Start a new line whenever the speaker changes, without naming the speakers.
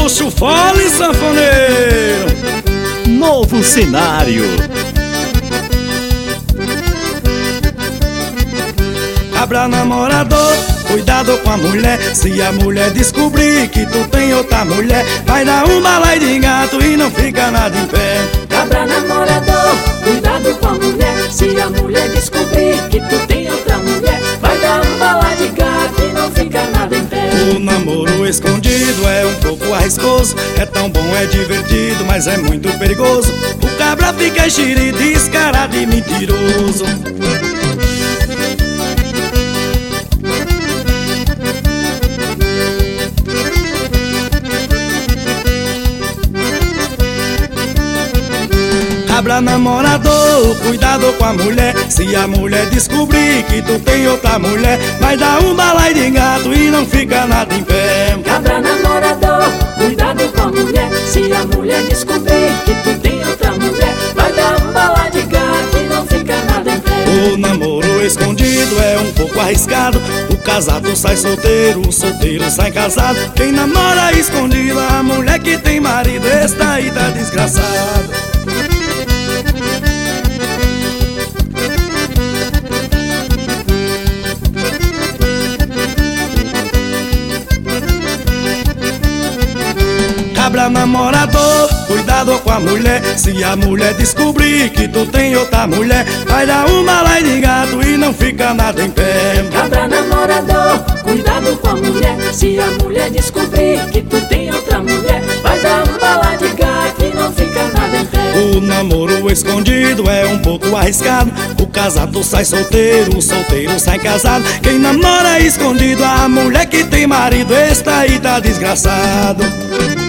puxa o fole, sanfoneiro.
Novo cenário.
Cabra namorador, cuidado com a mulher. Se a mulher descobrir que tu tem outra mulher, vai dar um balai de gato e não fica nada em pé.
Cabra namorador, cuidado com a mulher. Se a mulher descobrir que tu tem outra mulher, vai dar um balai de gato e não fica nada em pé.
O namoro escondido é um pouco arriscoso. É tão bom, é divertido, mas é muito perigoso. O cabra fica enxerido, descarado e mentiroso. Cabra namorador, cuidado com a mulher. Se a mulher descobrir que tu tem outra mulher, vai dar um balai de gato e não fica nada em pé.
Cabra namorador, cuidado com a mulher. Se a mulher descobrir que tu tem outra mulher, vai dar um balai de gato e não fica nada em pé.
O namoro escondido é um pouco arriscado. O casado sai solteiro, o solteiro sai casado. Quem namora escondido, a mulher que tem marido, esta aí tá desgraçado. Cabra namorador, cuidado com a mulher. Se a mulher descobrir que tu tem outra mulher, vai dar um balai de gato e não fica nada em pé.
Cabra namorador, cuidado com a mulher. Se a mulher descobrir que tu tem outra mulher, vai dar um balai de gato e não fica nada em pé.
O namoro escondido é um pouco arriscado. O casado sai solteiro, o solteiro sai casado. Quem namora escondido, a mulher que tem marido, esta aí tá desgraçado.